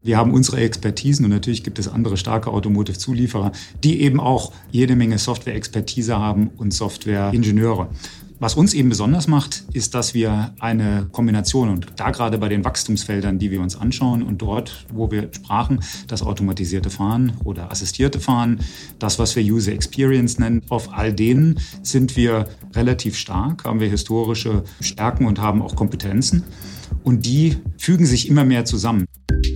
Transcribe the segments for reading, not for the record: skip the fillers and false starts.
Wir haben unsere Expertisen und natürlich gibt es andere starke Automotive-Zulieferer, die eben auch jede Menge Software-Expertise haben und Software-Ingenieure. Was uns eben besonders macht, ist, dass wir eine Kombination, und da gerade bei den Wachstumsfeldern, die wir uns anschauen und dort, wo wir sprachen, das automatisierte Fahren oder assistierte Fahren, das, was wir User Experience nennen, auf all denen sind wir relativ stark, haben wir historische Stärken und haben auch Kompetenzen. Und die fügen sich immer mehr zusammen.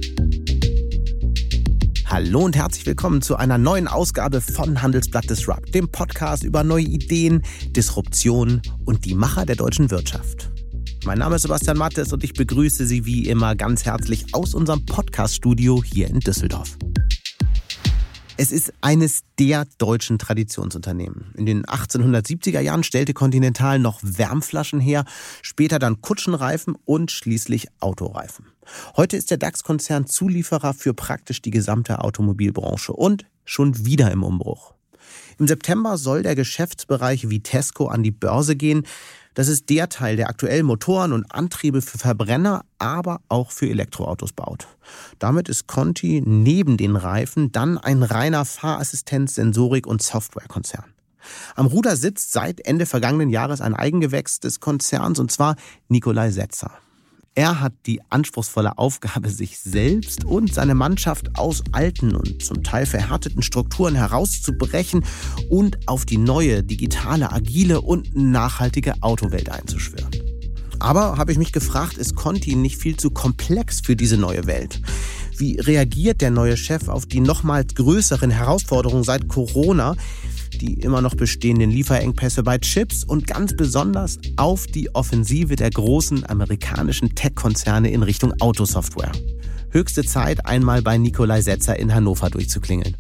Hallo und herzlich willkommen zu einer neuen Ausgabe von Handelsblatt Disrupt, dem Podcast über neue Ideen, Disruption und die Macher der deutschen Wirtschaft. Mein Name ist Sebastian Mattes und ich begrüße Sie wie immer ganz herzlich aus unserem Podcast-Studio hier in Düsseldorf. Es ist eines der deutschen Traditionsunternehmen. In den 1870er Jahren stellte Continental noch Wärmflaschen her, später dann Kutschenreifen und schließlich Autoreifen. Heute ist der DAX-Konzern Zulieferer für praktisch die gesamte Automobilbranche und schon wieder im Umbruch. Im September soll der Geschäftsbereich Vitesco an die Börse gehen. Das ist der Teil, der aktuell Motoren und Antriebe für Verbrenner, aber auch für Elektroautos baut. Damit ist Conti neben den Reifen dann ein reiner Fahrassistenz-, Sensorik- und Softwarekonzern. Am Ruder sitzt seit Ende vergangenen Jahres ein Eigengewächs des Konzerns, und zwar Nikolai Setzer. Er hat die anspruchsvolle Aufgabe, sich selbst und seine Mannschaft aus alten und zum Teil verhärteten Strukturen herauszubrechen und auf die neue, digitale, agile und nachhaltige Autowelt einzuschwören. Aber, habe ich mich gefragt, ist Conti nicht viel zu komplex für diese neue Welt? Wie reagiert der neue Chef auf die nochmals größeren Herausforderungen seit Corona, die immer noch bestehenden Lieferengpässe bei Chips und ganz besonders auf die Offensive der großen amerikanischen Tech-Konzerne in Richtung Autosoftware? Höchste Zeit, einmal bei Nikolai Setzer in Hannover durchzuklingeln.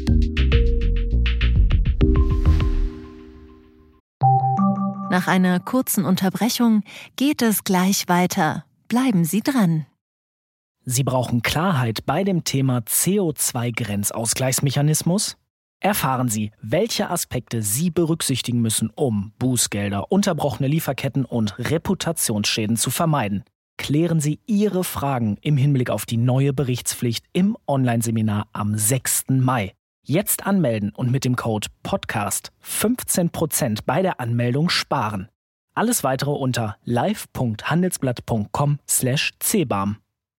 Nach einer kurzen Unterbrechung geht es gleich weiter. Bleiben Sie dran. Sie brauchen Klarheit bei dem Thema CO2-Grenzausgleichsmechanismus? Erfahren Sie, welche Aspekte Sie berücksichtigen müssen, um Bußgelder, unterbrochene Lieferketten und Reputationsschäden zu vermeiden. Klären Sie Ihre Fragen im Hinblick auf die neue Berichtspflicht im Online-Seminar am 6. Mai. Jetzt anmelden und mit dem Code PODCAST 15% bei der Anmeldung sparen. Alles weitere unter live.handelsblatt.com/cbam.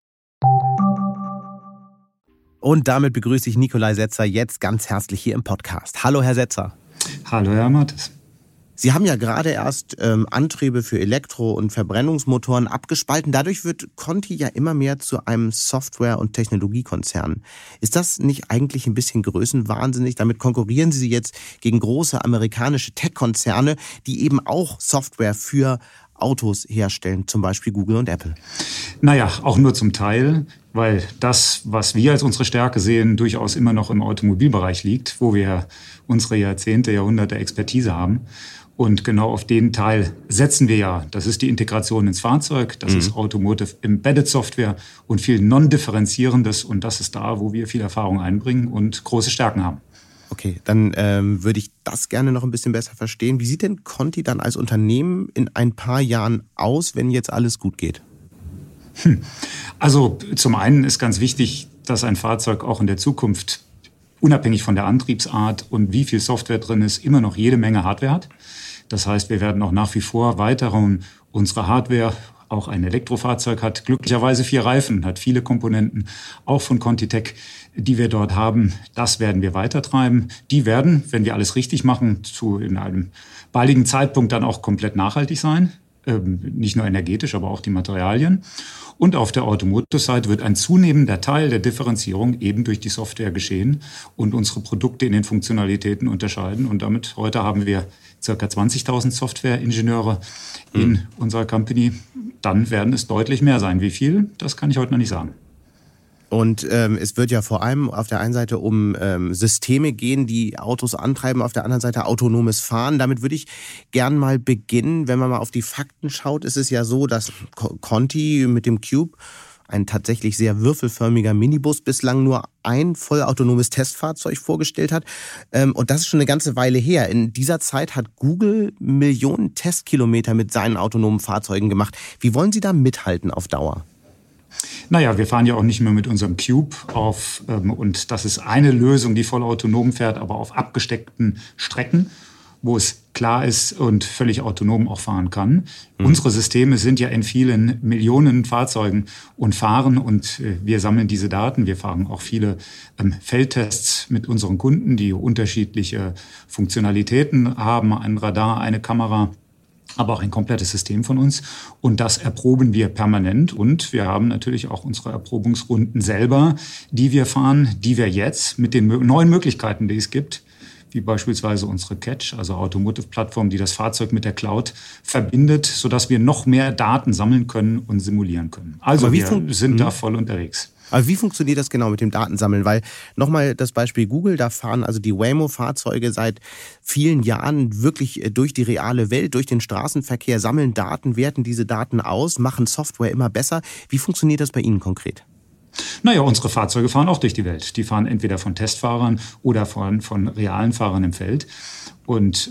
Und damit begrüße ich Nikolai Setzer jetzt ganz herzlich hier im Podcast. Hallo, Herr Setzer. Hallo, Herr Mattes. Sie haben ja gerade erst Antriebe für Elektro- und Verbrennungsmotoren abgespalten. Dadurch wird Conti ja immer mehr zu einem Software- und Technologiekonzern. Ist das nicht eigentlich ein bisschen größenwahnsinnig? Damit konkurrieren Sie jetzt gegen große amerikanische Tech-Konzerne, die eben auch Software für Autos herstellen, zum Beispiel Google und Apple. Naja, auch nur zum Teil, weil das, was wir als unsere Stärke sehen, durchaus immer noch im Automobilbereich liegt, wo wir unsere Jahrzehnte, Jahrhunderte Expertise haben. Und genau auf den Teil setzen wir ja. Das ist die Integration ins Fahrzeug, das ist Automotive Embedded Software und viel Non-Differenzierendes. Und das ist da, wo wir viel Erfahrung einbringen und große Stärken haben. Okay, dann würde ich das gerne noch ein bisschen besser verstehen. Wie sieht denn Conti dann als Unternehmen in ein paar Jahren aus, wenn jetzt alles gut geht? Also zum einen ist ganz wichtig, dass ein Fahrzeug auch in der Zukunft, unabhängig von der Antriebsart und wie viel Software drin ist, immer noch jede Menge Hardware hat. Das heißt, wir werden auch nach wie vor weiter unsere Hardware, auch ein Elektrofahrzeug hat glücklicherweise 4 Reifen, hat viele Komponenten, auch von ContiTech, die wir dort haben. Das werden wir weitertreiben. Die werden, wenn wir alles richtig machen, in einem baldigen Zeitpunkt dann auch komplett nachhaltig sein. Nicht nur energetisch, aber auch die Materialien. Und auf der Automotive-Seite wird ein zunehmender Teil der Differenzierung eben durch die Software geschehen und unsere Produkte in den Funktionalitäten unterscheiden. Und damit heute haben wir ca. 20.000 Software-Ingenieure in unserer Company. Dann werden es deutlich mehr sein. Wie viel, das kann ich heute noch nicht sagen. Und es wird ja vor allem auf der einen Seite um Systeme gehen, die Autos antreiben, auf der anderen Seite autonomes Fahren. Damit würde ich gern mal beginnen. Wenn man mal auf die Fakten schaut, ist es ja so, dass Conti mit dem Cube, ein tatsächlich sehr würfelförmiger Minibus, bislang nur ein vollautonomes Testfahrzeug vorgestellt hat. Und das ist schon eine ganze Weile her. In dieser Zeit hat Google Millionen Testkilometer mit seinen autonomen Fahrzeugen gemacht. Wie wollen Sie da mithalten auf Dauer? Naja, wir fahren ja auch nicht mehr mit unserem Cube und das ist eine Lösung, die voll autonom fährt, aber auf abgesteckten Strecken, wo es klar ist und völlig autonom auch fahren kann. Unsere Systeme sind ja in vielen Millionen Fahrzeugen und fahren und wir sammeln diese Daten. Wir fahren auch viele Feldtests mit unseren Kunden, die unterschiedliche Funktionalitäten haben, ein Radar, eine Kamera, aber auch ein komplettes System von uns. Und das erproben wir permanent. Und wir haben natürlich auch unsere Erprobungsrunden selber, die wir fahren, die wir jetzt mit den neuen Möglichkeiten, die es gibt, wie beispielsweise unsere Catch, also Automotive-Plattform, die das Fahrzeug mit der Cloud verbindet, sodass wir noch mehr Daten sammeln können und simulieren können. Also wir sind da voll unterwegs. Aber wie funktioniert das genau mit dem Datensammeln? Weil nochmal das Beispiel Google, da fahren also die Waymo-Fahrzeuge seit vielen Jahren wirklich durch die reale Welt, durch den Straßenverkehr, sammeln Daten, werten diese Daten aus, machen Software immer besser. Wie funktioniert das bei Ihnen konkret? Naja, unsere Fahrzeuge fahren auch durch die Welt. Die fahren entweder von Testfahrern oder von realen Fahrern im Feld. Und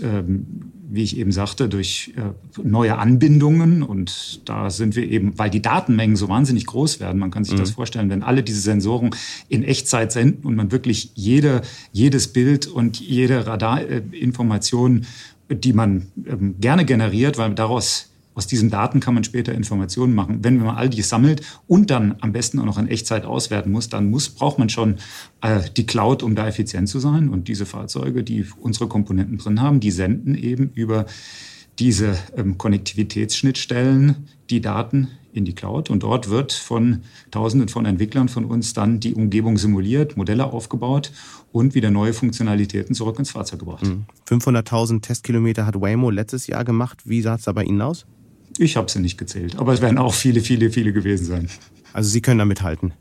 wie ich eben sagte, durch neue Anbindungen, und da sind wir eben, weil die Datenmengen so wahnsinnig groß werden, man kann sich das vorstellen, wenn alle diese Sensoren in Echtzeit senden und man wirklich jedes Bild und jede Radarinformation, die man gerne generiert, weil aus diesen Daten kann man später Informationen machen. Wenn man all dies sammelt und dann am besten auch noch in Echtzeit auswerten muss, dann braucht man schon die Cloud, um da effizient zu sein. Und diese Fahrzeuge, die unsere Komponenten drin haben, die senden eben über diese Konnektivitätsschnittstellen die Daten in die Cloud. Und dort wird von Tausenden von Entwicklern von uns dann die Umgebung simuliert, Modelle aufgebaut und wieder neue Funktionalitäten zurück ins Fahrzeug gebracht. 500.000 Testkilometer hat Waymo letztes Jahr gemacht. Wie sah es da bei Ihnen aus? Ich habe sie nicht gezählt, aber es werden auch viele gewesen sein. Also Sie können da mithalten?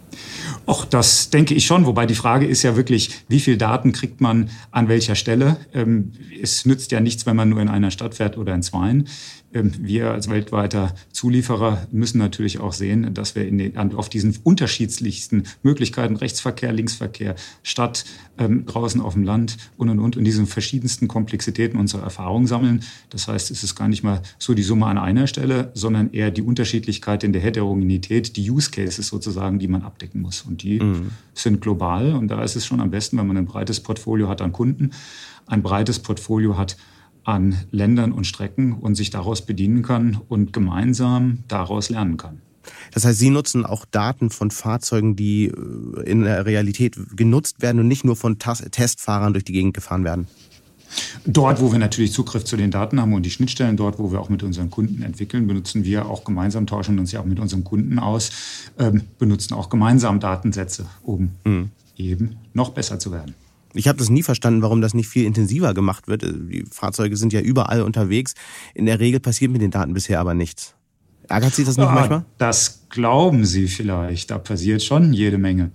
Auch das denke ich schon, wobei die Frage ist ja wirklich, wie viel Daten kriegt man an welcher Stelle? Es nützt ja nichts, wenn man nur in einer Stadt fährt oder in zweien. Wir als weltweiter Zulieferer müssen natürlich auch sehen, dass wir auf diesen unterschiedlichsten Möglichkeiten, Rechtsverkehr, Linksverkehr, Stadt, draußen auf dem Land und in diesen verschiedensten Komplexitäten unsere Erfahrungen sammeln. Das heißt, es ist gar nicht mal so die Summe an einer Stelle, sondern eher die Unterschiedlichkeit in der Heterogenität, die Use Cases sozusagen, die man abdecken muss. Und die sind global. Und da ist es schon am besten, wenn man ein breites Portfolio hat an Kunden, ein breites Portfolio hat an Ländern und Strecken und sich daraus bedienen kann und gemeinsam daraus lernen kann. Das heißt, Sie nutzen auch Daten von Fahrzeugen, die in der Realität genutzt werden und nicht nur von Testfahrern durch die Gegend gefahren werden? Dort, wo wir natürlich Zugriff zu den Daten haben und die Schnittstellen, dort, wo wir auch mit unseren Kunden entwickeln, benutzen wir auch gemeinsam, tauschen uns ja auch mit unseren Kunden aus, benutzen auch gemeinsam Datensätze, um eben noch besser zu werden. Ich habe das nie verstanden, warum das nicht viel intensiver gemacht wird. Die Fahrzeuge sind ja überall unterwegs. In der Regel passiert mit den Daten bisher aber nichts. Ärgert Sie das nicht manchmal? Das glauben Sie vielleicht. Da passiert schon jede Menge.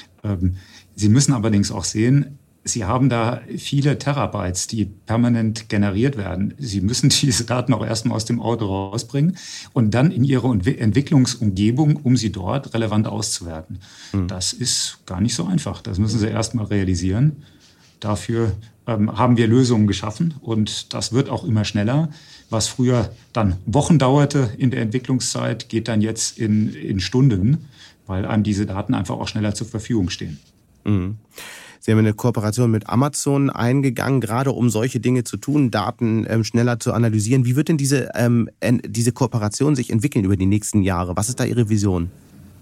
Sie müssen allerdings auch sehen, Sie haben da viele Terabytes, die permanent generiert werden. Sie müssen diese Daten auch erstmal aus dem Auto rausbringen und dann in Ihre Entwicklungsumgebung, um sie dort relevant auszuwerten. Das ist gar nicht so einfach. Das müssen Sie erstmal realisieren. Dafür haben wir Lösungen geschaffen und das wird auch immer schneller. Was früher dann Wochen dauerte in der Entwicklungszeit, geht dann jetzt in Stunden, weil einem diese Daten einfach auch schneller zur Verfügung stehen. Sie haben eine Kooperation mit Amazon eingegangen, gerade um solche Dinge zu tun, Daten schneller zu analysieren. Wie wird denn diese Kooperation sich entwickeln über die nächsten Jahre? Was ist da Ihre Vision?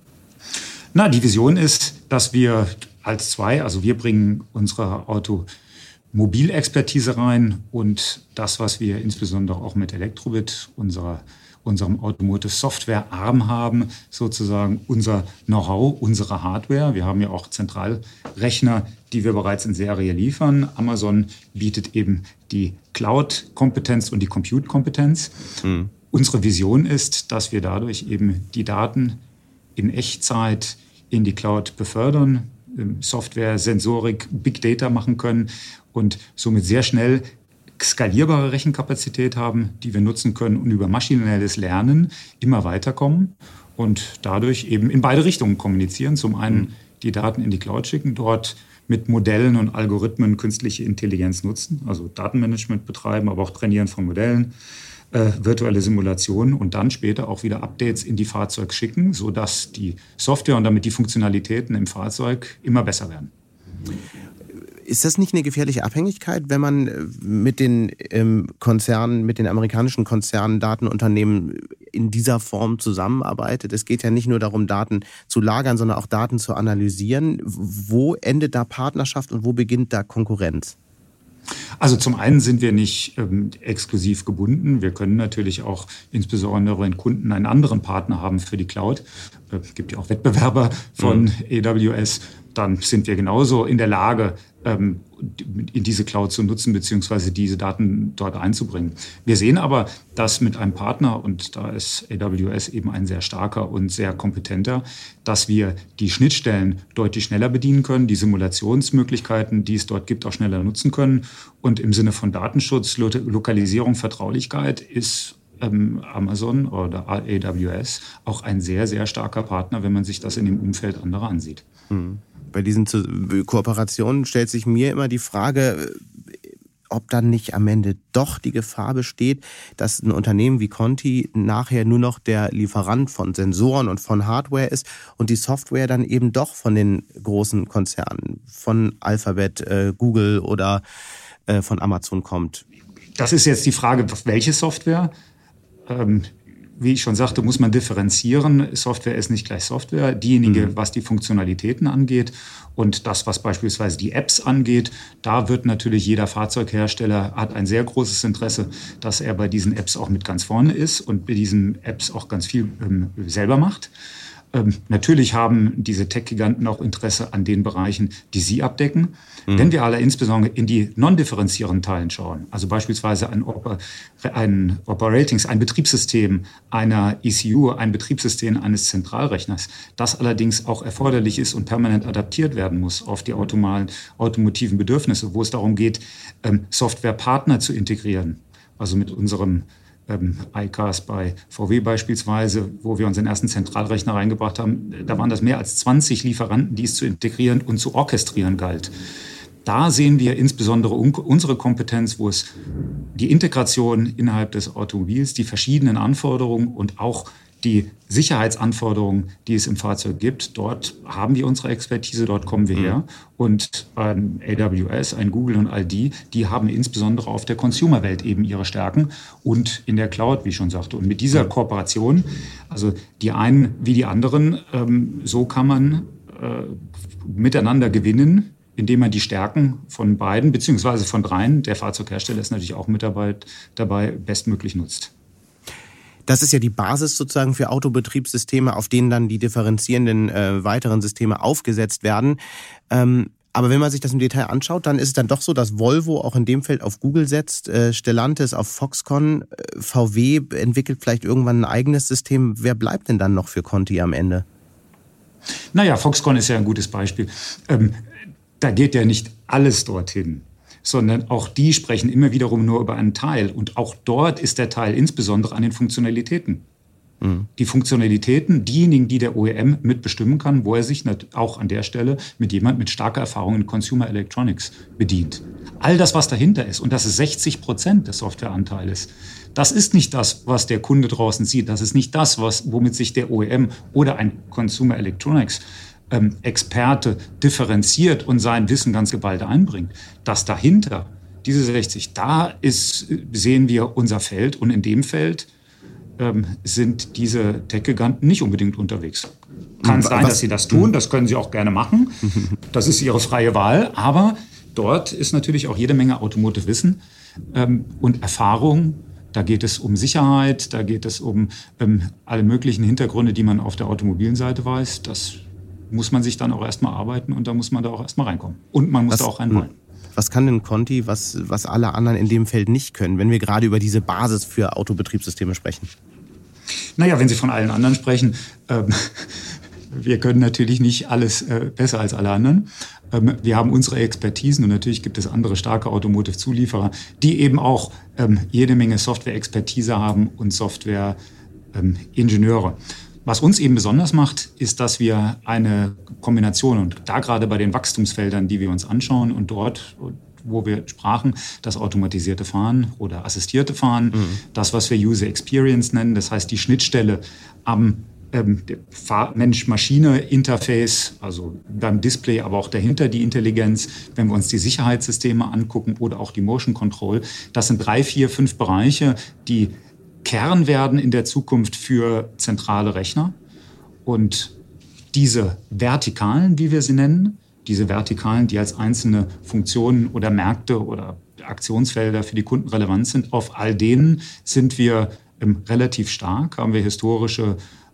Die Vision ist, dass wir wir bringen unsere Automobilexpertise rein und das, was wir insbesondere auch mit Elektrobit, unserem Automotive Software Arm haben, sozusagen unser Know-how, unsere Hardware. Wir haben ja auch Zentralrechner, die wir bereits in Serie liefern. Amazon bietet eben die Cloud-Kompetenz und die Compute-Kompetenz. Unsere Vision ist, dass wir dadurch eben die Daten in Echtzeit in die Cloud befördern, Software, Sensorik, Big Data machen können und somit sehr schnell skalierbare Rechenkapazität haben, die wir nutzen können und über maschinelles Lernen immer weiterkommen und dadurch eben in beide Richtungen kommunizieren. Zum einen die Daten in die Cloud schicken, dort mit Modellen und Algorithmen künstliche Intelligenz nutzen, also Datenmanagement betreiben, aber auch Trainieren von Modellen, virtuelle Simulationen und dann später auch wieder Updates in die Fahrzeuge schicken, sodass die Software und damit die Funktionalitäten im Fahrzeug immer besser werden. Ist das nicht eine gefährliche Abhängigkeit, wenn man mit den Konzernen, mit den amerikanischen Konzernen, Datenunternehmen in dieser Form zusammenarbeitet? Es geht ja nicht nur darum, Daten zu lagern, sondern auch Daten zu analysieren. Wo endet da Partnerschaft und wo beginnt da Konkurrenz? Also zum einen sind wir nicht exklusiv gebunden. Wir können natürlich auch, insbesondere wenn Kunden einen anderen Partner haben für die Cloud, es gibt ja auch Wettbewerber von AWS, dann sind wir genauso in der Lage, in diese Cloud zu nutzen, beziehungsweise diese Daten dort einzubringen. Wir sehen aber, dass mit einem Partner, und da ist AWS eben ein sehr starker und sehr kompetenter, dass wir die Schnittstellen deutlich schneller bedienen können, die Simulationsmöglichkeiten, die es dort gibt, auch schneller nutzen können. Und im Sinne von Datenschutz, Lokalisierung, Vertraulichkeit ist Amazon oder AWS auch ein sehr, sehr starker Partner, wenn man sich das in dem Umfeld anderer ansieht. Bei diesen Kooperationen stellt sich mir immer die Frage, ob dann nicht am Ende doch die Gefahr besteht, dass ein Unternehmen wie Conti nachher nur noch der Lieferant von Sensoren und von Hardware ist und die Software dann eben doch von den großen Konzernen, von Alphabet, Google oder von Amazon kommt. Das ist jetzt die Frage, welche Software? Wie ich schon sagte, muss man differenzieren. Software ist nicht gleich Software. Diejenige, was die Funktionalitäten angeht und das, was beispielsweise die Apps angeht, da wird natürlich jeder Fahrzeughersteller hat ein sehr großes Interesse, dass er bei diesen Apps auch mit ganz vorne ist und bei diesen Apps auch ganz viel selber macht. Natürlich haben diese Tech-Giganten auch Interesse an den Bereichen, die sie abdecken. Wenn wir alle insbesondere in die non-differenzierenden Teilen schauen, also beispielsweise ein Operatings, ein Betriebssystem einer ECU, ein Betriebssystem eines Zentralrechners, das allerdings auch erforderlich ist und permanent adaptiert werden muss auf die automotiven Bedürfnisse, wo es darum geht, Softwarepartner zu integrieren, also mit unserem iCars bei VW beispielsweise, wo wir unseren ersten Zentralrechner reingebracht haben, da waren das mehr als 20 Lieferanten, die es zu integrieren und zu orchestrieren galt. Da sehen wir insbesondere unsere Kompetenz, wo es die Integration innerhalb des Automobils, die verschiedenen Anforderungen und auch die Sicherheitsanforderungen, die es im Fahrzeug gibt, dort haben wir unsere Expertise, dort kommen wir her. Und ein AWS, ein Google und all die haben insbesondere auf der Consumer-Welt eben ihre Stärken und in der Cloud, wie ich schon sagte. Und mit dieser Kooperation, also die einen wie die anderen, so kann man miteinander gewinnen, indem man die Stärken von beiden beziehungsweise von dreien, der Fahrzeughersteller ist natürlich auch mit dabei bestmöglich nutzt. Das ist ja die Basis sozusagen für Autobetriebssysteme, auf denen dann die differenzierenden weiteren Systeme aufgesetzt werden. Aber wenn man sich das im Detail anschaut, dann ist es dann doch so, dass Volvo auch in dem Feld auf Google setzt, Stellantis auf Foxconn, VW entwickelt vielleicht irgendwann ein eigenes System. Wer bleibt denn dann noch für Conti am Ende? Naja, Foxconn ist ja ein gutes Beispiel. Da geht ja nicht alles dorthin, sondern auch die sprechen immer wiederum nur über einen Teil. Und auch dort ist der Teil insbesondere an den Funktionalitäten. Die Funktionalitäten, diejenigen, die der OEM mitbestimmen kann, wo er sich auch an der Stelle mit jemand mit starker Erfahrung in Consumer Electronics bedient. All das, was dahinter ist, und das ist 60% des Softwareanteiles, das ist nicht das, was der Kunde draußen sieht. Das ist nicht das, womit sich der OEM oder ein Consumer Electronics Experte differenziert und sein Wissen ganz geballt einbringt. Das dahinter, diese 60, sehen wir unser Feld und in dem Feld sind diese Tech-Giganten nicht unbedingt unterwegs. Kann sein, dass sie das tun, das können sie auch gerne machen. Das ist ihre freie Wahl, aber dort ist natürlich auch jede Menge Automotive-Wissen und Erfahrung. Da geht es um Sicherheit, da geht es um alle möglichen Hintergründe, die man auf der automobilen Seite weiß. Das muss man sich dann auch erstmal arbeiten und da muss man da auch erstmal reinkommen. Und man muss da auch reinwollen. Was kann denn Conti, was alle anderen in dem Feld nicht können, wenn wir gerade über diese Basis für Autobetriebssysteme sprechen? Naja, wenn Sie von allen anderen sprechen, wir können natürlich nicht alles besser als alle anderen. Wir haben unsere Expertisen und natürlich gibt es andere starke Automotive-Zulieferer, die eben auch jede Menge Software-Expertise haben und Software-Ingenieure. Was uns eben besonders macht, ist, dass wir eine Kombination und da gerade bei den Wachstumsfeldern, die wir uns anschauen und dort wo wir sprachen, das automatisierte Fahren oder assistierte Fahren, das, was wir User Experience nennen, das heißt die Schnittstelle am Mensch-Maschine-Interface, also beim Display, aber auch dahinter die Intelligenz, wenn wir uns die Sicherheitssysteme angucken oder auch die Motion Control. Das sind 3, 4, 5 Bereiche, die Kern werden in der Zukunft für zentrale Rechner. Und diese Vertikalen, wie wir sie nennen, diese Vertikalen, die als einzelne Funktionen oder Märkte oder Aktionsfelder für die Kunden relevant sind, auf all denen sind wir relativ stark, haben wir historische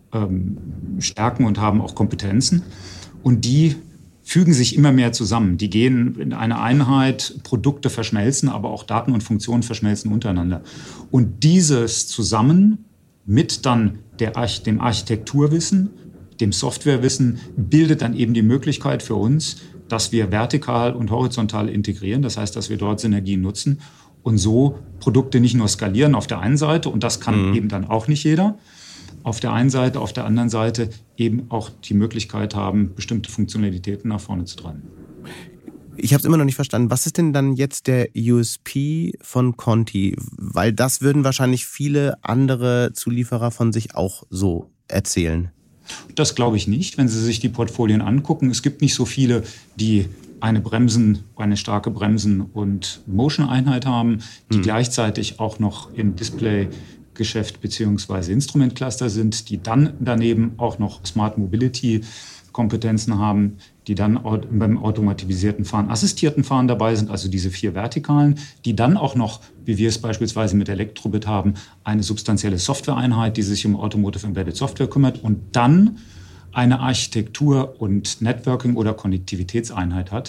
Stärken und haben auch Kompetenzen. Und die fügen sich immer mehr zusammen. Die gehen in eine Einheit, Produkte verschmelzen, aber auch Daten und Funktionen verschmelzen untereinander. Und dieses zusammen mit dann dem Architekturwissen, dem Softwarewissen, bildet dann eben die Möglichkeit für uns, dass wir vertikal und horizontal integrieren. Das heißt, dass wir dort Synergien nutzen und so Produkte nicht nur skalieren auf der einen Seite, und das kann eben dann auch nicht jeder, auf der einen Seite, auf der anderen Seite eben auch die Möglichkeit haben, bestimmte Funktionalitäten nach vorne zu treiben. Ich habe es immer noch nicht verstanden. Was ist denn dann jetzt der USP von Conti? Weil das würden wahrscheinlich viele andere Zulieferer von sich auch so erzählen. Das glaube ich nicht, wenn Sie sich die Portfolien angucken. Es gibt nicht so viele, die eine starke Bremsen- und Motion-Einheit haben, die gleichzeitig auch noch im Display-Geschäft bzw. Instrument-Cluster sind, die dann daneben auch noch Smart Mobility-Kompetenzen haben, die dann beim automatisierten Fahren, assistierten Fahren dabei sind, also diese 4 Vertikalen, die dann auch noch, wie wir es beispielsweise mit Elektrobit haben, eine substanzielle Softwareeinheit, die sich um Automotive Embedded Software kümmert und dann eine Architektur- und Networking- oder Konnektivitätseinheit hat.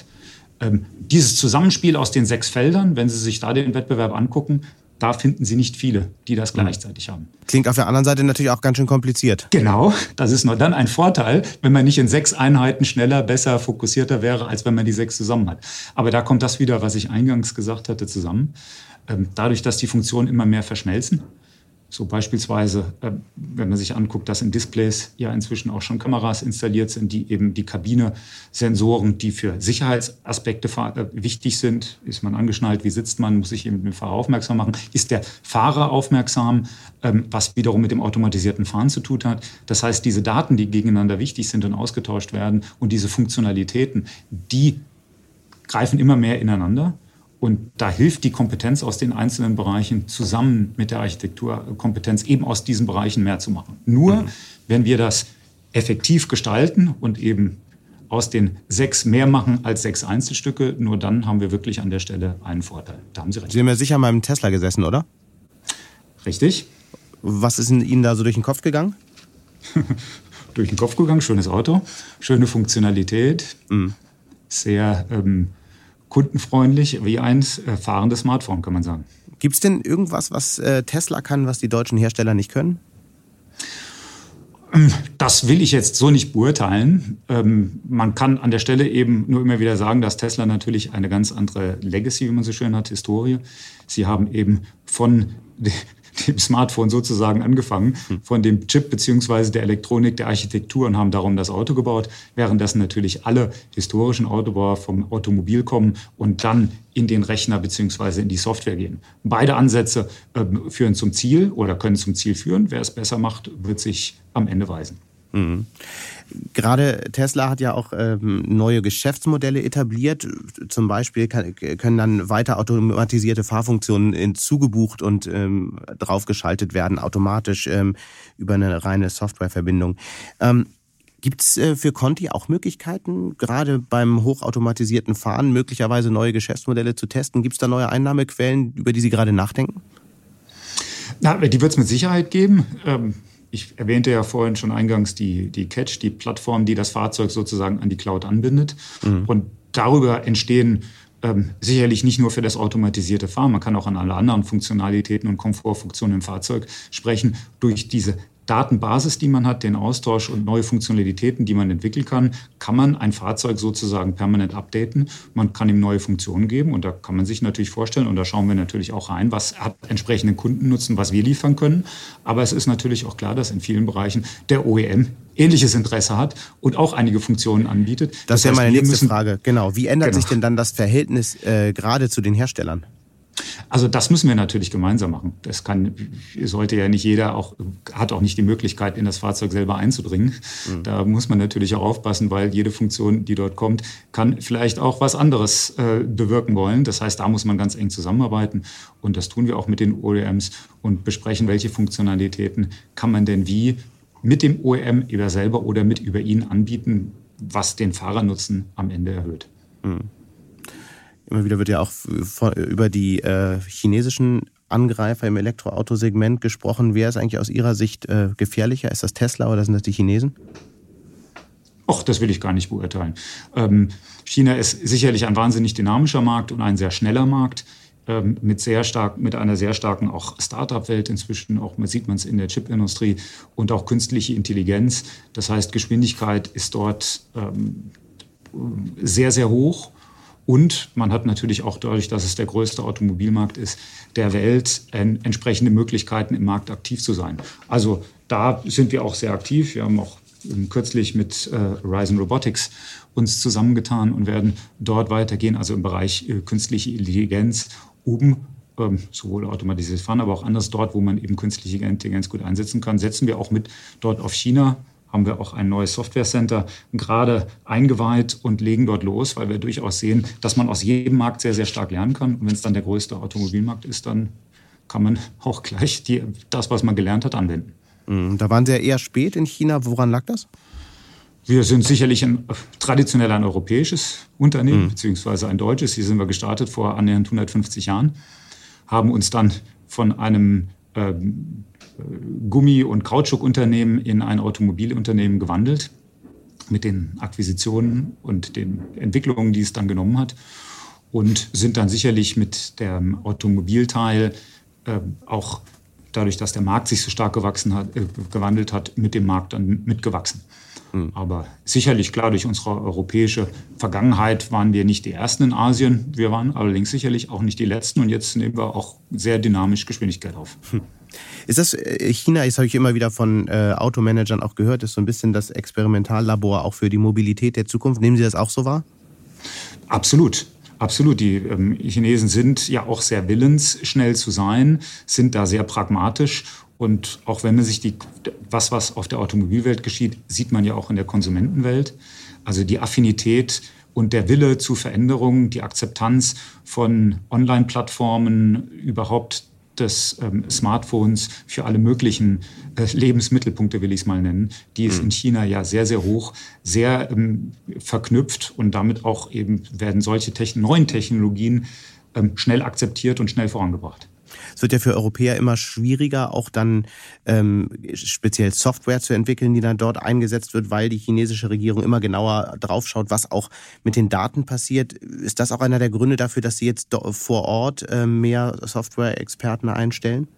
Dieses Zusammenspiel aus den 6 Feldern, wenn Sie sich da den Wettbewerb angucken, da finden Sie nicht viele, die das gleichzeitig haben. Klingt auf der anderen Seite natürlich auch ganz schön kompliziert. Genau, das ist nur dann ein Vorteil, wenn man nicht in 6 Einheiten schneller, besser, fokussierter wäre, als wenn man die 6 zusammen hat. Aber da kommt das wieder, was ich eingangs gesagt hatte, zusammen. Dadurch, dass die Funktionen immer mehr verschmelzen. So beispielsweise, wenn man sich anguckt, dass in Displays ja inzwischen auch schon Kameras installiert sind, die eben die Kabine-Sensoren, die für Sicherheitsaspekte wichtig sind. Ist man angeschnallt, wie sitzt man, muss sich eben den Fahrer aufmerksam machen. Ist der Fahrer aufmerksam, was wiederum mit dem automatisierten Fahren zu tun hat. Das heißt, diese Daten, die gegeneinander wichtig sind und ausgetauscht werden und diese Funktionalitäten, die greifen immer mehr ineinander. Und da hilft die Kompetenz aus den einzelnen Bereichen zusammen mit der Architekturkompetenz eben aus diesen Bereichen mehr zu machen. Nur wenn wir das effektiv gestalten und eben aus den 6 mehr machen als 6 Einzelstücke, nur dann haben wir wirklich an der Stelle einen Vorteil. Da haben Sie recht. Sie haben ja sicher mal im Tesla gesessen, oder? Richtig. Was ist Ihnen da so durch den Kopf gegangen? Durch den Kopf gegangen, schönes Auto, schöne Funktionalität, sehr kundenfreundlich, wie ein fahrendes Smartphone, kann man sagen. Gibt es denn irgendwas, was Tesla kann, was die deutschen Hersteller nicht können? Das will ich jetzt so nicht beurteilen. Man kann an der Stelle eben nur immer wieder sagen, dass Tesla natürlich eine ganz andere Legacy, wie man so schön hat, Historie. Sie haben eben von dem Smartphone sozusagen angefangen, von dem Chip beziehungsweise der Elektronik, der Architektur und haben darum das Auto gebaut, währenddessen natürlich alle historischen Autobauer vom Automobil kommen und dann in den Rechner beziehungsweise in die Software gehen. Beide Ansätze führen zum Ziel oder können zum Ziel führen. Wer es besser macht, wird sich am Ende weisen. Gerade Tesla hat ja auch neue Geschäftsmodelle etabliert. Zum Beispiel können dann weiter automatisierte Fahrfunktionen hinzugebucht und draufgeschaltet werden, automatisch über eine reine Softwareverbindung. Gibt es für Conti auch Möglichkeiten, gerade beim hochautomatisierten Fahren möglicherweise neue Geschäftsmodelle zu testen? Gibt es da neue Einnahmequellen, über die Sie gerade nachdenken? Na, die wird es mit Sicherheit geben. Ich erwähnte ja vorhin schon eingangs die Catch, die Plattform, die das Fahrzeug sozusagen an die Cloud anbindet. Und darüber entstehen sicherlich nicht nur für das automatisierte Fahren, man kann auch an alle anderen Funktionalitäten und Komfortfunktionen im Fahrzeug sprechen, durch diese Datenbasis, die man hat, den Austausch und neue Funktionalitäten, die man entwickeln kann man ein Fahrzeug sozusagen permanent updaten. Man kann ihm neue Funktionen geben und da kann man sich natürlich vorstellen, und da schauen wir natürlich auch rein, was hat entsprechenden Kundennutzen, was wir liefern können. Aber es ist natürlich auch klar, dass in vielen Bereichen der OEM ähnliches Interesse hat und auch einige Funktionen anbietet. Das wäre meine nächste Frage. Genau. Wie ändert sich denn dann das Verhältnis gerade zu den Herstellern? Also das müssen wir natürlich gemeinsam machen. Sollte ja nicht jeder hat auch nicht die Möglichkeit, in das Fahrzeug selber einzudringen. Da muss man natürlich auch aufpassen, weil jede Funktion, die dort kommt, kann vielleicht auch was anderes bewirken wollen. Das heißt, da muss man ganz eng zusammenarbeiten. Und das tun wir auch mit den OEMs und besprechen, welche Funktionalitäten kann man denn wie mit dem OEM über selber oder über ihn anbieten, was den Fahrernutzen am Ende erhöht. Immer wieder wird ja auch über die chinesischen Angreifer im Elektroautosegment gesprochen. Wer ist eigentlich aus Ihrer Sicht gefährlicher? Ist das Tesla oder sind das die Chinesen? Och, das will ich gar nicht beurteilen. China ist sicherlich ein wahnsinnig dynamischer Markt und ein sehr schneller Markt. Mit einer sehr starken auch Start-up-Welt inzwischen, auch sieht man es in der Chipindustrie und auch künstliche Intelligenz. Das heißt, Geschwindigkeit ist dort sehr, sehr hoch. Und man hat natürlich auch dadurch, dass es der größte Automobilmarkt ist der Welt, entsprechende Möglichkeiten im Markt aktiv zu sein. Also da sind wir auch sehr aktiv. Wir haben auch kürzlich mit Horizon Robotics uns zusammengetan und werden dort weitergehen, also im Bereich künstliche Intelligenz, sowohl automatisiertes Fahren, aber auch anders dort, wo man eben künstliche Intelligenz gut einsetzen kann, setzen wir auch mit dort auf China. Haben wir auch ein neues Software-Center gerade eingeweiht und legen dort los, weil wir durchaus sehen, dass man aus jedem Markt sehr, sehr stark lernen kann. Und wenn es dann der größte Automobilmarkt ist, dann kann man auch gleich das, was man gelernt hat, anwenden. Da waren Sie ja eher spät in China. Woran lag das? Wir sind sicherlich traditionell ein europäisches Unternehmen, beziehungsweise ein deutsches. Hier sind wir gestartet vor annähernd 150 Jahren, haben uns dann von einem Gummi- und Kautschukunternehmen in ein Automobilunternehmen gewandelt, mit den Akquisitionen und den Entwicklungen, die es dann genommen hat. Und sind dann sicherlich mit dem Automobilteil auch dadurch, dass der Markt sich so stark gewandelt hat, mit dem Markt dann mitgewachsen. Aber sicherlich, klar, durch unsere europäische Vergangenheit waren wir nicht die Ersten in Asien. Wir waren allerdings sicherlich auch nicht die Letzten. Und jetzt nehmen wir auch sehr dynamisch Geschwindigkeit auf. Ist das China, das habe ich immer wieder von Automanagern auch gehört, ist so ein bisschen das Experimentallabor auch für die Mobilität der Zukunft. Nehmen Sie das auch so wahr? Absolut. Absolut. Die Chinesen sind ja auch sehr willens, schnell zu sein, sind da sehr pragmatisch. Und auch wenn man sich was auf der Automobilwelt geschieht, sieht man ja auch in der Konsumentenwelt. Also die Affinität und der Wille zu Veränderungen, die Akzeptanz von Online-Plattformen, überhaupt des Smartphones für alle möglichen Lebensmittelpunkte, will ich es mal nennen, die ist in China ja sehr, sehr hoch, sehr verknüpft und damit auch eben werden solche neuen Technologien schnell akzeptiert und schnell vorangebracht. Es wird ja für Europäer immer schwieriger, auch dann speziell Software zu entwickeln, die dann dort eingesetzt wird, weil die chinesische Regierung immer genauer draufschaut, was auch mit den Daten passiert. Ist das auch einer der Gründe dafür, dass Sie jetzt vor Ort mehr Software-Experten einstellen?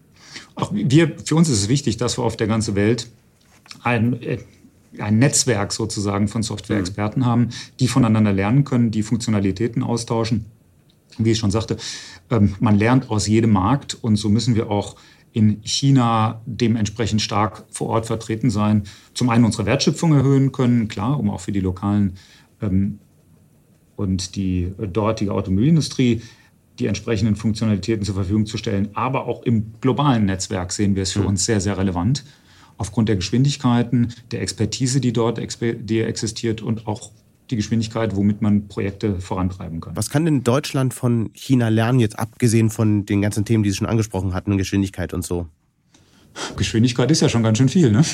Für uns ist es wichtig, dass wir auf der ganzen Welt ein Netzwerk sozusagen von Software-Experten haben, die voneinander lernen können, die Funktionalitäten austauschen. Wie ich schon sagte, man lernt aus jedem Markt und so müssen wir auch in China dementsprechend stark vor Ort vertreten sein. Zum einen unsere Wertschöpfung erhöhen können, klar, um auch für die lokalen und die dortige Automobilindustrie die entsprechenden Funktionalitäten zur Verfügung zu stellen. Aber auch im globalen Netzwerk sehen wir es für uns sehr, sehr relevant. Aufgrund der Geschwindigkeiten, der Expertise, die dort existiert und auch die Geschwindigkeit, womit man Projekte vorantreiben kann. Was kann denn Deutschland von China lernen, jetzt abgesehen von den ganzen Themen, die Sie schon angesprochen hatten, Geschwindigkeit und so? Geschwindigkeit ist ja schon ganz schön viel, ne?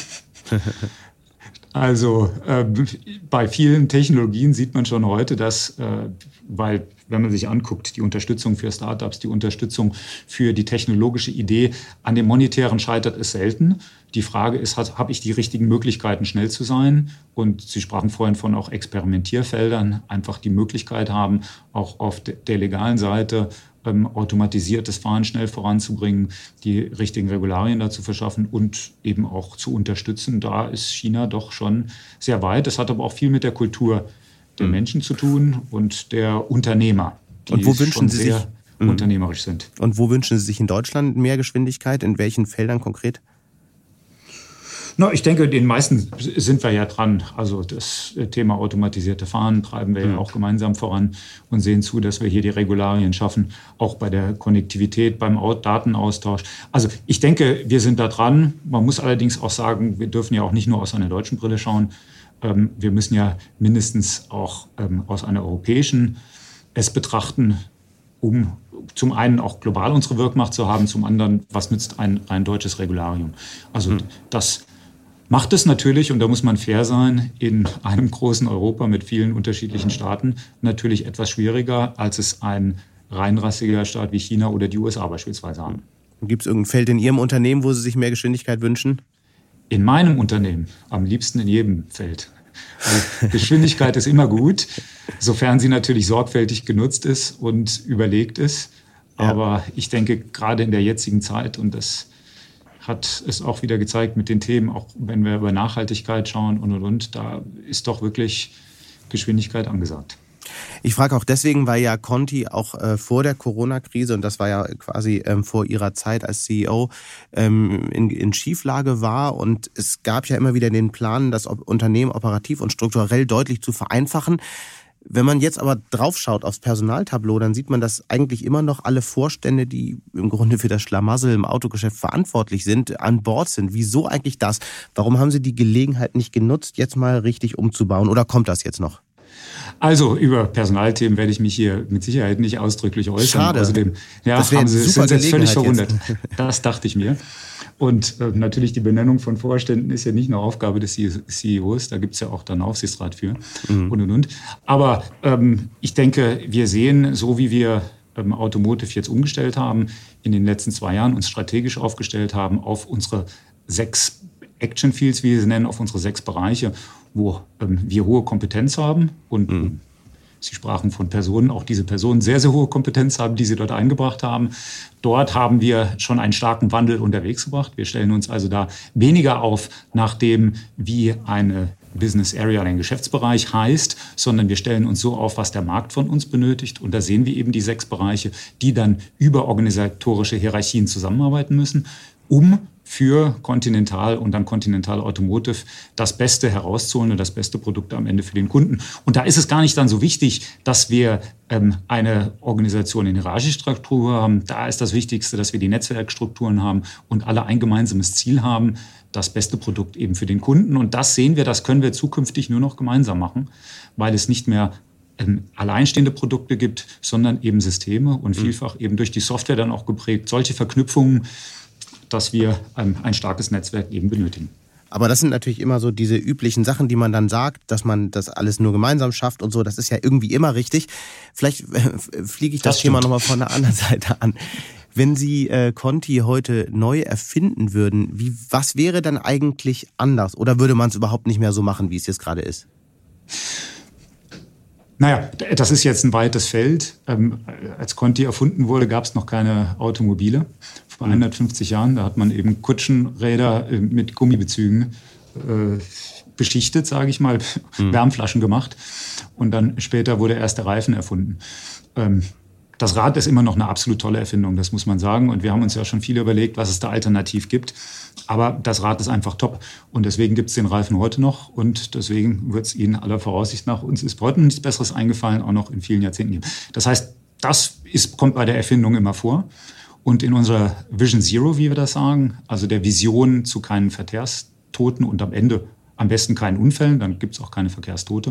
Also bei vielen Technologien sieht man schon heute, dass, weil wenn man sich anguckt, die Unterstützung für Startups, die Unterstützung für die technologische Idee, an dem Monetären scheitert es selten. Die Frage ist, habe ich die richtigen Möglichkeiten, schnell zu sein? Und Sie sprachen vorhin von auch Experimentierfeldern, einfach die Möglichkeit haben, auch auf der legalen Seite automatisiertes Fahren schnell voranzubringen, die richtigen Regularien dazu verschaffen und eben auch zu unterstützen. Da ist China doch schon sehr weit. Das hat aber auch viel mit der Kultur der Menschen zu tun und der Unternehmer, die schon sehr unternehmerisch sind. Und wo wünschen Sie sich in Deutschland mehr Geschwindigkeit? In welchen Feldern konkret? Na, ich denke, den meisten sind wir ja dran. Also das Thema automatisierte Fahren treiben wir ja auch gemeinsam voran und sehen zu, dass wir hier die Regularien schaffen, auch bei der Konnektivität, beim Datenaustausch. Also ich denke, wir sind da dran. Man muss allerdings auch sagen, wir dürfen ja auch nicht nur aus einer deutschen Brille schauen. Wir müssen ja mindestens auch aus einer europäischen es betrachten, um zum einen auch global unsere Wirkmacht zu haben, zum anderen, was nützt ein deutsches Regularium? Also das macht es natürlich, und da muss man fair sein, in einem großen Europa mit vielen unterschiedlichen Staaten natürlich etwas schwieriger, als es ein reinrassiger Staat wie China oder die USA beispielsweise haben. Gibt es irgendein Feld in Ihrem Unternehmen, wo Sie sich mehr Geschwindigkeit wünschen? In meinem Unternehmen, am liebsten in jedem Feld. Also Geschwindigkeit ist immer gut, sofern sie natürlich sorgfältig genutzt ist und überlegt ist. Aber ich denke, gerade in der jetzigen Zeit, und das hat es auch wieder gezeigt mit den Themen, auch wenn wir über Nachhaltigkeit schauen und, da ist doch wirklich Geschwindigkeit angesagt. Ich frage auch deswegen, weil ja Conti auch vor der Corona-Krise, und das war ja quasi vor Ihrer Zeit als CEO, in Schieflage war. Und es gab ja immer wieder den Plan, das Unternehmen operativ und strukturell deutlich zu vereinfachen. Wenn man jetzt aber draufschaut aufs Personaltableau, dann sieht man, dass eigentlich immer noch alle Vorstände, die im Grunde für das Schlamassel im Autogeschäft verantwortlich sind, an Bord sind. Wieso eigentlich das? Warum haben Sie die Gelegenheit nicht genutzt, jetzt mal richtig umzubauen? Oder kommt das jetzt noch? Also über Personalthemen werde ich mich hier mit Sicherheit nicht ausdrücklich äußern. Schade. Außerdem das wäre sind Sie jetzt völlig verwundert. Das dachte ich mir. Und natürlich die Benennung von Vorständen ist ja nicht nur Aufgabe des CEOs, da gibt es ja auch dann Aufsichtsrat für und. Aber ich denke, wir sehen, so wie wir Automotive jetzt umgestellt haben, in den letzten 2 Jahren uns strategisch aufgestellt haben auf unsere 6 Action Fields, wie wir sie nennen, auf unsere 6 Bereiche, wo wir hohe Kompetenz haben und Sie sprachen von Personen, auch diese Personen sehr, sehr hohe Kompetenz haben, die sie dort eingebracht haben. Dort haben wir schon einen starken Wandel unterwegs gebracht. Wir stellen uns also da weniger auf nach dem, wie eine Business Area, ein Geschäftsbereich heißt, sondern wir stellen uns so auf, was der Markt von uns benötigt. Und da sehen wir eben die 6 Bereiche, die dann über organisatorische Hierarchien zusammenarbeiten müssen, um für Continental und dann Continental Automotive das Beste herauszuholen und das beste Produkt am Ende für den Kunden. Und da ist es gar nicht dann so wichtig, dass wir eine Organisation in hierarchischer Struktur haben. Da ist das Wichtigste, dass wir die Netzwerkstrukturen haben und alle ein gemeinsames Ziel haben, das beste Produkt eben für den Kunden. Und das sehen wir, das können wir zukünftig nur noch gemeinsam machen, weil es nicht mehr alleinstehende Produkte gibt, sondern eben Systeme und vielfach eben durch die Software dann auch geprägt. Solche Verknüpfungen, dass wir ein starkes Netzwerk eben benötigen. Aber das sind natürlich immer so diese üblichen Sachen, die man dann sagt, dass man das alles nur gemeinsam schafft und so. Das ist ja irgendwie immer richtig. Vielleicht fliege ich das Thema nochmal von der anderen Seite an. Wenn Sie Conti heute neu erfinden würden, was wäre dann eigentlich anders? Oder würde man es überhaupt nicht mehr so machen, wie es jetzt gerade ist? Naja, das ist jetzt ein weites Feld. Als Conti erfunden wurde, gab es noch keine Automobile. Vor 150 Jahren, da hat man eben Kutschenräder mit Gummibezügen beschichtet, sage ich mal, Wärmflaschen gemacht. Und dann später wurde erst der Reifen erfunden. Das Rad ist immer noch eine absolut tolle Erfindung, das muss man sagen. Und wir haben uns ja schon viel überlegt, was es da alternativ gibt. Aber das Rad ist einfach top. Und deswegen gibt es den Reifen heute noch. Und deswegen wird es Ihnen aller Voraussicht nach, uns ist heute nichts Besseres eingefallen, auch noch in vielen Jahrzehnten geben. Das heißt, kommt bei der Erfindung immer vor. Und in unserer Vision Zero, wie wir das sagen, also der Vision zu keinen Verkehrstoten und am Ende am besten keinen Unfällen, dann gibt es auch keine Verkehrstote,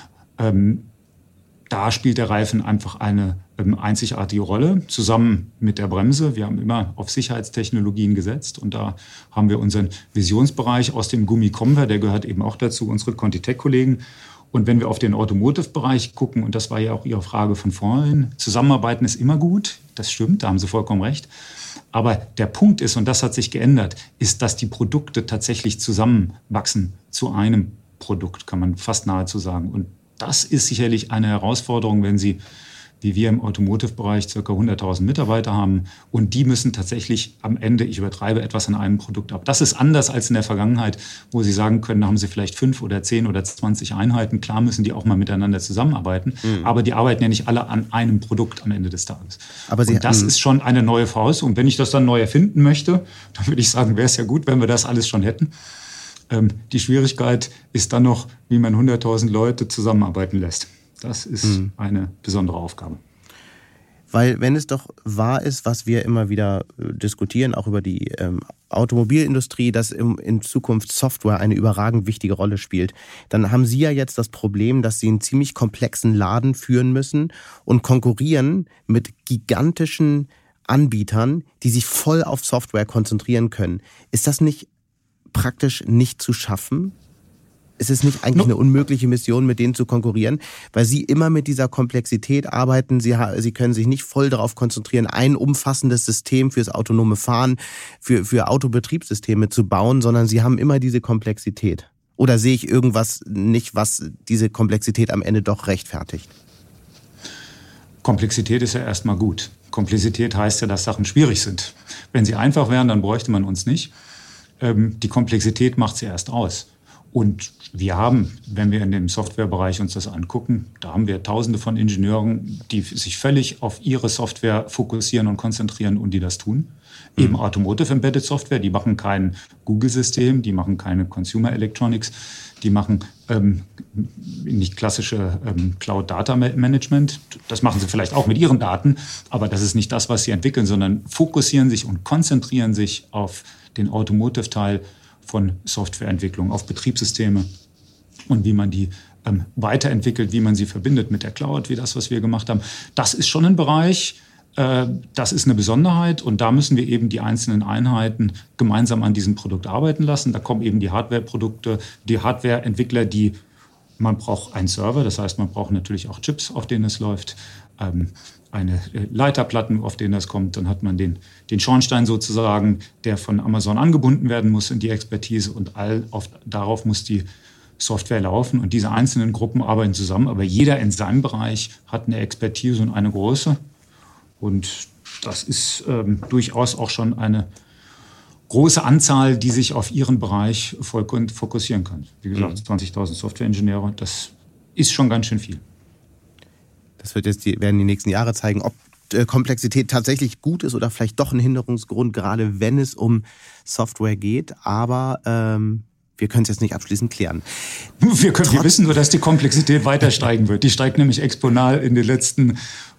da spielt der Reifen einfach eine einzigartige Rolle, zusammen mit der Bremse. Wir haben immer auf Sicherheitstechnologien gesetzt und da haben wir unseren Visionsbereich. Aus dem Gummi kommen wir, der gehört eben auch dazu, unsere ContiTech-Kollegen. Und wenn wir auf den Automotive-Bereich gucken, und das war ja auch Ihre Frage von vorhin, Zusammenarbeiten ist immer gut, das stimmt, da haben Sie vollkommen recht. Aber der Punkt ist, und das hat sich geändert, ist, dass die Produkte tatsächlich zusammenwachsen zu einem Produkt, kann man fast nahezu sagen. Und das ist sicherlich eine Herausforderung, wenn Sie, wie wir im Automotive-Bereich, ca. 100.000 Mitarbeiter haben. Und die müssen tatsächlich am Ende, ich übertreibe, etwas an einem Produkt ab. Das ist anders als in der Vergangenheit, wo Sie sagen können, da haben Sie vielleicht 5 oder 10 oder 20 Einheiten. Klar müssen die auch mal miteinander zusammenarbeiten. Aber die arbeiten ja nicht alle an einem Produkt am Ende des Tages. Und das ist schon eine neue Voraussetzung. Und wenn ich das dann neu erfinden möchte, dann würde ich sagen, wäre es ja gut, wenn wir das alles schon hätten. Die Schwierigkeit ist dann noch, wie man 100.000 Leute zusammenarbeiten lässt. Das ist eine besondere Aufgabe. Weil wenn es doch wahr ist, was wir immer wieder diskutieren, auch über die Automobilindustrie, dass in Zukunft Software eine überragend wichtige Rolle spielt, dann haben Sie ja jetzt das Problem, dass Sie einen ziemlich komplexen Laden führen müssen und konkurrieren mit gigantischen Anbietern, die sich voll auf Software konzentrieren können. Ist das nicht praktisch nicht zu schaffen? Ist es nicht eigentlich eine unmögliche Mission, mit denen zu konkurrieren? Weil Sie immer mit dieser Komplexität arbeiten. Sie können sich nicht voll darauf konzentrieren, ein umfassendes System fürs autonome Fahren, für Autobetriebssysteme zu bauen, sondern Sie haben immer diese Komplexität. Oder sehe ich irgendwas nicht, was diese Komplexität am Ende doch rechtfertigt? Komplexität ist ja erstmal gut. Komplexität heißt ja, dass Sachen schwierig sind. Wenn sie einfach wären, dann bräuchte man uns nicht. Die Komplexität macht sie erst aus. Und wir haben, wenn wir in dem Softwarebereich uns das angucken, da haben wir Tausende von Ingenieuren, die sich völlig auf ihre Software fokussieren und konzentrieren und die das tun. Eben Automotive Embedded Software, die machen kein Google-System, die machen keine Consumer Electronics, die machen nicht klassische Cloud Data Management. Das machen sie vielleicht auch mit ihren Daten, aber das ist nicht das, was sie entwickeln, sondern fokussieren sich und konzentrieren sich auf den Automotive-Teil von Softwareentwicklung, auf Betriebssysteme und wie man die weiterentwickelt, wie man sie verbindet mit der Cloud, wie das, was wir gemacht haben. Das ist schon ein Bereich, das ist eine Besonderheit und da müssen wir eben die einzelnen Einheiten gemeinsam an diesem Produkt arbeiten lassen. Da kommen eben die Hardware-Produkte, die Hardware-Entwickler, man braucht einen Server, das heißt, man braucht natürlich auch Chips, auf denen es läuft, eine Leiterplatten, auf denen das kommt. Dann hat man den Schornstein sozusagen, der von Amazon angebunden werden muss in die Expertise und darauf muss die Software laufen. Und diese einzelnen Gruppen arbeiten zusammen, aber jeder in seinem Bereich hat eine Expertise und eine Größe. Und das ist durchaus auch schon eine große Anzahl, die sich auf ihren Bereich voll fokussieren kann. Wie gesagt, 20.000 Softwareingenieure, das ist schon ganz schön viel. Das werden die nächsten Jahre zeigen, ob Komplexität tatsächlich gut ist oder vielleicht doch ein Hinderungsgrund, gerade wenn es um Software geht. Aber wir können es jetzt nicht abschließend klären. Wir wissen nur, dass die Komplexität weiter steigen wird. Die steigt nämlich exponentiell in den letzten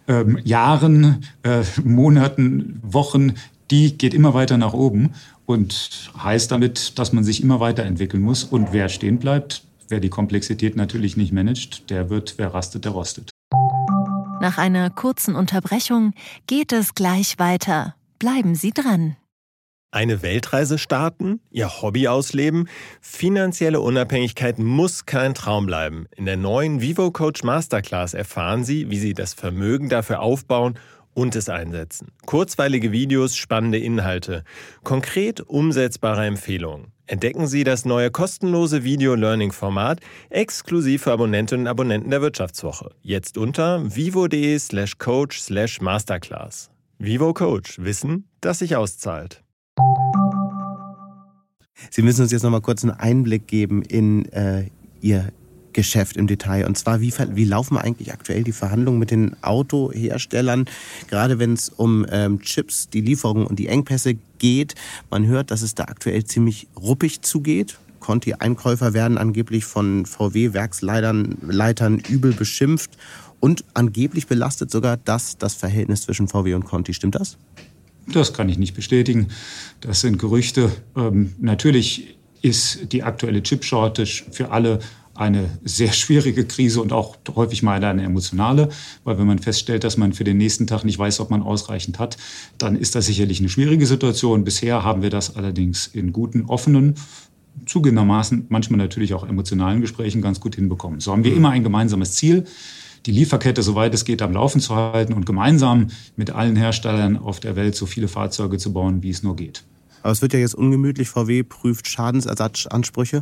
Jahren, Monaten, Wochen. Die geht immer weiter nach oben und heißt damit, dass man sich immer weiterentwickeln muss. Und wer stehen bleibt, wer die Komplexität natürlich nicht managt, wer rastet, der rostet. Nach einer kurzen Unterbrechung geht es gleich weiter. Bleiben Sie dran. Eine Weltreise starten? Ihr Hobby ausleben? Finanzielle Unabhängigkeit muss kein Traum bleiben. In der neuen Vivo Coach Masterclass erfahren Sie, wie Sie das Vermögen dafür aufbauen und es einsetzen. Kurzweilige Videos, spannende Inhalte, konkret umsetzbare Empfehlungen. Entdecken Sie das neue kostenlose Video-Learning-Format exklusiv für Abonnentinnen und Abonnenten der Wirtschaftswoche. Jetzt unter vivo.de/coach/masterclass. Vivo Coach. Wissen, das sich auszahlt. Sie müssen uns jetzt noch mal kurz einen Einblick geben in Ihr Geschäft im Detail. Und zwar, wie laufen eigentlich aktuell die Verhandlungen mit den Autoherstellern, gerade wenn es um Chips, die Lieferungen und die Engpässe geht. Man hört, dass es da aktuell ziemlich ruppig zugeht. Conti-Einkäufer werden angeblich von VW-Werksleitern übel beschimpft und angeblich belastet sogar das Verhältnis zwischen VW und Conti. Stimmt das? Das kann ich nicht bestätigen. Das sind Gerüchte. Natürlich ist die aktuelle Chip-Shortage für alle eine sehr schwierige Krise und auch häufig mal eine emotionale, weil wenn man feststellt, dass man für den nächsten Tag nicht weiß, ob man ausreichend hat, dann ist das sicherlich eine schwierige Situation. Bisher haben wir das allerdings in guten, offenen zugegebenermaßen manchmal natürlich auch emotionalen Gesprächen ganz gut hinbekommen. So haben wir immer ein gemeinsames Ziel, die Lieferkette, soweit es geht, am Laufen zu halten und gemeinsam mit allen Herstellern auf der Welt so viele Fahrzeuge zu bauen, wie es nur geht. Aber es wird ja jetzt ungemütlich. VW prüft Schadensersatzansprüche.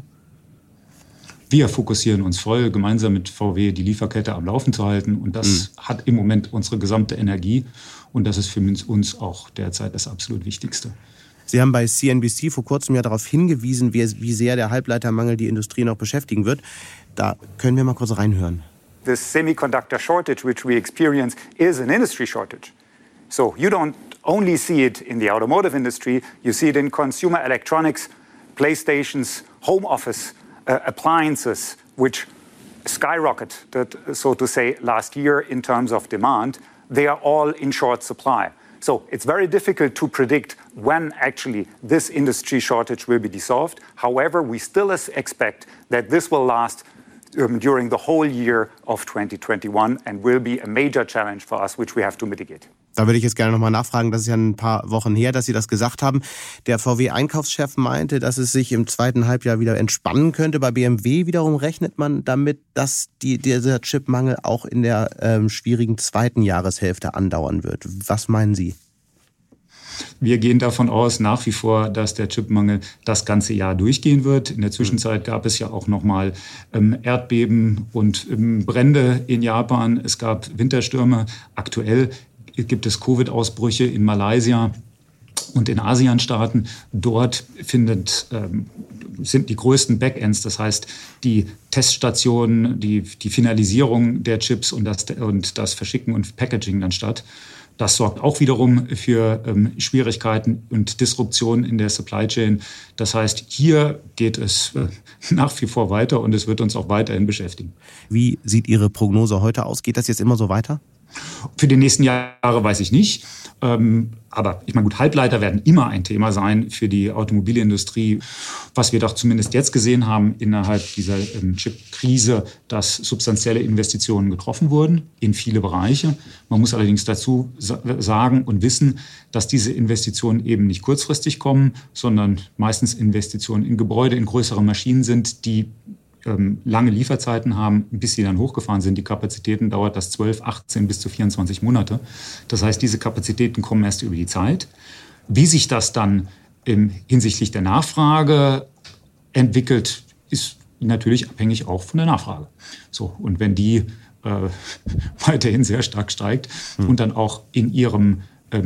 Wir fokussieren uns voll, gemeinsam mit VW die Lieferkette am Laufen zu halten. Und das hat im Moment unsere gesamte Energie. Und das ist für uns auch derzeit das absolut Wichtigste. Sie haben bei CNBC vor kurzem ja darauf hingewiesen, wie sehr der Halbleitermangel die Industrie noch beschäftigen wird. Da können wir mal kurz reinhören. The semiconductor shortage which we experience is an industry shortage. So you don't only see it in the automotive industry, you see it in consumer electronics, PlayStations, home office appliances, which skyrocketed, so to say, last year in terms of demand. They are all in short supply. So it's very difficult to predict when actually this industry shortage will be dissolved. However, we still expect that this will last during the whole year of 2021 and will be a major challenge for us, which we have to mitigate. Da würde ich jetzt gerne nochmal nachfragen, das ist ja ein paar Wochen her, dass Sie das gesagt haben. Der VW-Einkaufschef meinte, dass es sich im zweiten Halbjahr wieder entspannen könnte. Bei BMW wiederum rechnet man damit, dass dieser Chipmangel auch in der schwierigen zweiten Jahreshälfte andauern wird. Was meinen Sie? Wir gehen davon aus, nach wie vor, dass der Chipmangel das ganze Jahr durchgehen wird. In der Zwischenzeit gab es ja auch nochmal Erdbeben und Brände in Japan. Es gab Winterstürme. Aktuell gibt es Covid-Ausbrüche in Malaysia und in ASEAN-Staaten. Dort sind die größten Backends, das heißt die Teststationen, die Finalisierung der Chips und das Verschicken und Packaging dann statt. Das sorgt auch wiederum für Schwierigkeiten und Disruptionen in der Supply Chain. Das heißt, hier geht es nach wie vor weiter und es wird uns auch weiterhin beschäftigen. Wie sieht Ihre Prognose heute aus? Geht das jetzt immer so weiter? Für die nächsten Jahre weiß ich nicht. Aber ich meine, gut, Halbleiter werden immer ein Thema sein für die Automobilindustrie. Was wir doch zumindest jetzt gesehen haben innerhalb dieser Chip-Krise, dass substanzielle Investitionen getroffen wurden in viele Bereiche. Man muss allerdings dazu sagen und wissen, dass diese Investitionen eben nicht kurzfristig kommen, sondern meistens Investitionen in Gebäude, in größere Maschinen sind, die lange Lieferzeiten haben, bis sie dann hochgefahren sind. Die Kapazitäten dauert das 12, 18 bis zu 24 Monate. Das heißt, diese Kapazitäten kommen erst über die Zeit. Wie sich das dann hinsichtlich der Nachfrage entwickelt, ist natürlich abhängig auch von der Nachfrage. So, und wenn die weiterhin sehr stark steigt und dann auch in ihrem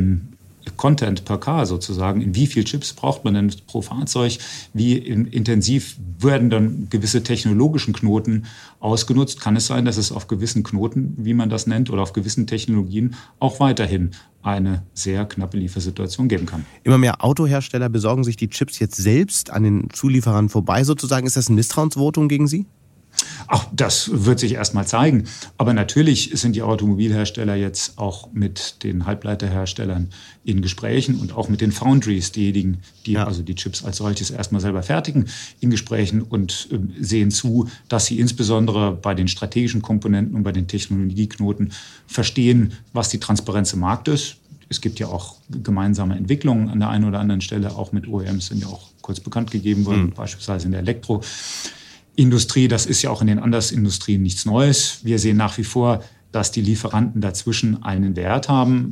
Content per Car sozusagen, in wie viel Chips braucht man denn pro Fahrzeug, wie intensiv werden dann gewisse technologischen Knoten ausgenutzt, kann es sein, dass es auf gewissen Knoten, wie man das nennt, oder auf gewissen Technologien auch weiterhin eine sehr knappe Liefersituation geben kann. Immer mehr Autohersteller besorgen sich die Chips jetzt selbst an den Zulieferern vorbei sozusagen. Ist das ein Misstrauensvotum gegen Sie? Ach, das wird sich erst mal zeigen. Aber natürlich sind die Automobilhersteller jetzt auch mit den Halbleiterherstellern in Gesprächen und auch mit den Foundries, diejenigen, die also die Chips als solches erstmal selber fertigen, in Gesprächen und sehen zu, dass sie insbesondere bei den strategischen Komponenten und bei den Technologieknoten verstehen, was die Transparenz im Markt ist. Es gibt ja auch gemeinsame Entwicklungen an der einen oder anderen Stelle, auch mit OEMs sind ja auch kurz bekannt gegeben worden, beispielsweise in der Elektroindustrie. Das ist ja auch in den anderen Industrien nichts Neues. Wir sehen nach wie vor, dass die Lieferanten dazwischen einen Wert haben.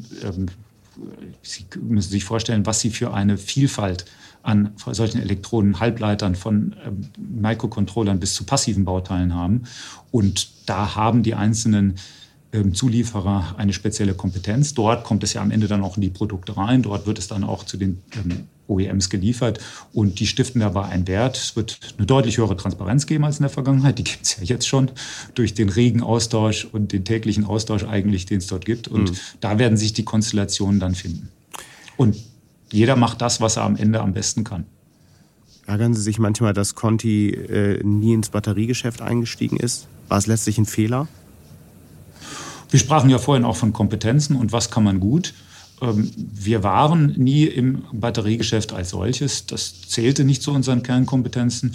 Sie müssen sich vorstellen, was sie für eine Vielfalt an solchen Elektroden, Halbleitern von Microcontrollern bis zu passiven Bauteilen haben. Und da haben die einzelnen Zulieferer eine spezielle Kompetenz. Dort kommt es ja am Ende dann auch in die Produkte rein. Dort wird es dann auch zu den OEMs geliefert und die stiften dabei einen Wert. Es wird eine deutlich höhere Transparenz geben als in der Vergangenheit. Die gibt es ja jetzt schon durch den regen Austausch und den täglichen Austausch eigentlich, den es dort gibt. Und da werden sich die Konstellationen dann finden. Und jeder macht das, was er am Ende am besten kann. Ärgern Sie sich manchmal, dass Conti nie ins Batteriegeschäft eingestiegen ist? War es letztlich ein Fehler? Wir sprachen ja vorhin auch von Kompetenzen und was kann man gut. Wir waren nie im Batteriegeschäft als solches. Das zählte nicht zu unseren Kernkompetenzen.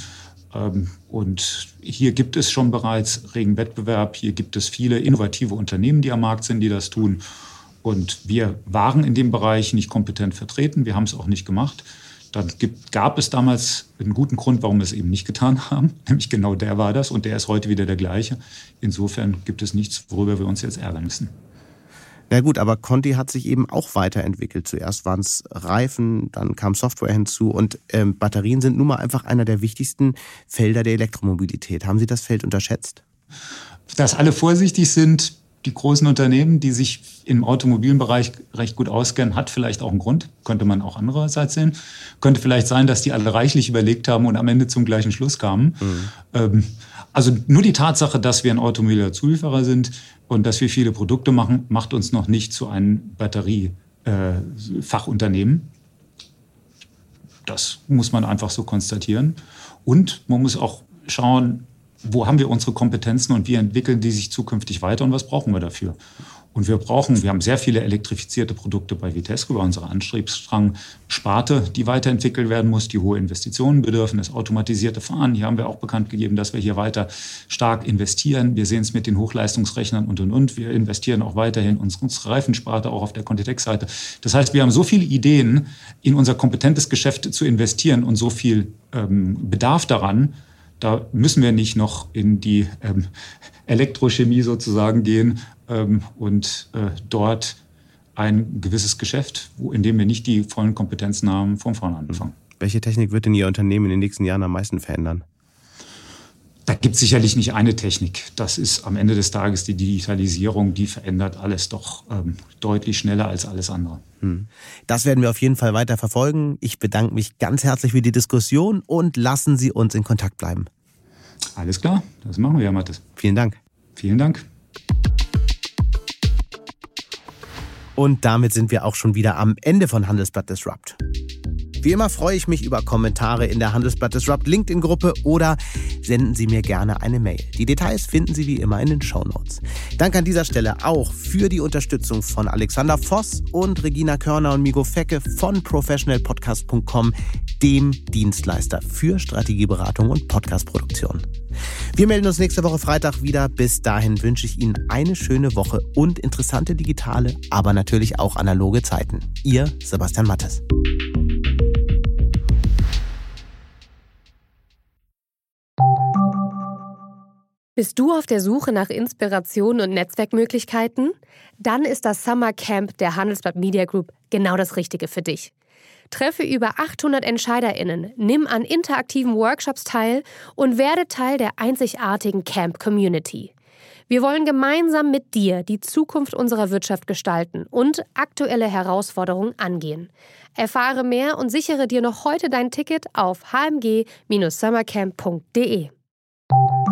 Und hier gibt es schon bereits regen Wettbewerb. Hier gibt es viele innovative Unternehmen, die am Markt sind, die das tun. Und wir waren in dem Bereich nicht kompetent vertreten. Wir haben es auch nicht gemacht. Dann gab es damals einen guten Grund, warum wir es eben nicht getan haben. Nämlich genau der war das und der ist heute wieder der gleiche. Insofern gibt es nichts, worüber wir uns jetzt ärgern müssen. Na gut, aber Conti hat sich eben auch weiterentwickelt. Zuerst waren es Reifen, dann kam Software hinzu und Batterien sind nun mal einfach einer der wichtigsten Felder der Elektromobilität. Haben Sie das Feld unterschätzt? Dass alle vorsichtig sind, die großen Unternehmen, die sich im Automobilbereich recht gut auskennen, hat vielleicht auch einen Grund. Könnte man auch andererseits sehen. Könnte vielleicht sein, dass die alle reichlich überlegt haben und am Ende zum gleichen Schluss kamen. Also nur die Tatsache, dass wir ein automobiler Zulieferer sind und dass wir viele Produkte machen, macht uns noch nicht zu einem Batteriefachunternehmen. Das muss man einfach so konstatieren. Und man muss auch schauen, wo haben wir unsere Kompetenzen und wie entwickeln die sich zukünftig weiter und was brauchen wir dafür? Und wir haben sehr viele elektrifizierte Produkte bei Vitesco, bei unserer Antriebsstrang-Sparte, die weiterentwickelt werden muss, die hohe Investitionen bedürfen, das automatisierte Fahren. Hier haben wir auch bekannt gegeben, dass wir hier weiter stark investieren. Wir sehen es mit den Hochleistungsrechnern und. Wir investieren auch weiterhin unsere Reifensparte, auch auf der ContiTech-Seite. Das heißt, wir haben so viele Ideen, in unser kompetentes Geschäft zu investieren und so viel Bedarf daran. Da müssen wir nicht noch in die Elektrochemie sozusagen gehen und dort ein gewisses Geschäft, in dem wir nicht die vollen Kompetenzen haben, von vorne anfangen. Welche Technik wird denn Ihr Unternehmen in den nächsten Jahren am meisten verändern? Da gibt es sicherlich nicht eine Technik. Das ist am Ende des Tages die Digitalisierung, die verändert alles doch deutlich schneller als alles andere. Das werden wir auf jeden Fall weiter verfolgen. Ich bedanke mich ganz herzlich für die Diskussion und lassen Sie uns in Kontakt bleiben. Alles klar, das machen wir, Herr Mattes. Vielen Dank. Vielen Dank. Und damit sind wir auch schon wieder am Ende von Handelsblatt Disrupt. Wie immer freue ich mich über Kommentare in der Handelsblatt Disrupt LinkedIn-Gruppe oder senden Sie mir gerne eine Mail. Die Details finden Sie wie immer in den Shownotes. Danke an dieser Stelle auch für die Unterstützung von Alexander Voss und Regina Körner und Migo Fecke von professionalpodcast.com, dem Dienstleister für Strategieberatung und Podcastproduktion. Wir melden uns nächste Woche Freitag wieder. Bis dahin wünsche ich Ihnen eine schöne Woche und interessante digitale, aber natürlich auch analoge Zeiten. Ihr Sebastian Mattes. Bist du auf der Suche nach Inspiration und Netzwerkmöglichkeiten? Dann ist das Summer Camp der Handelsblatt Media Group genau das Richtige für dich. Treffe über 800 EntscheiderInnen, nimm an interaktiven Workshops teil und werde Teil der einzigartigen Camp-Community. Wir wollen gemeinsam mit dir die Zukunft unserer Wirtschaft gestalten und aktuelle Herausforderungen angehen. Erfahre mehr und sichere dir noch heute dein Ticket auf hmg-summercamp.de.